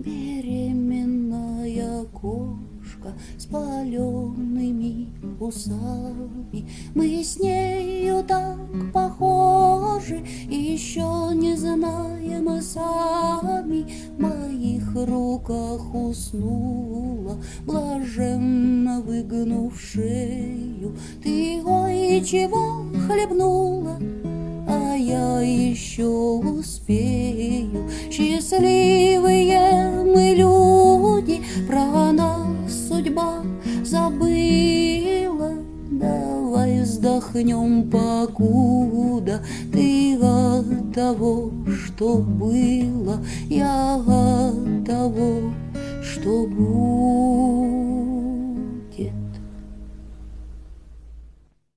Беременная кошка с палеными усами. Мы с нею так похожи, еще не знаем мы сами. В моих руках уснула, блаженно выгнув шею. Ты, ой, чего хлебнула? А я еще успею. Счастливые мы люди, про нас судьба забыла. Давай вздохнем покуда. Ты от того, что было, я от того, что будет.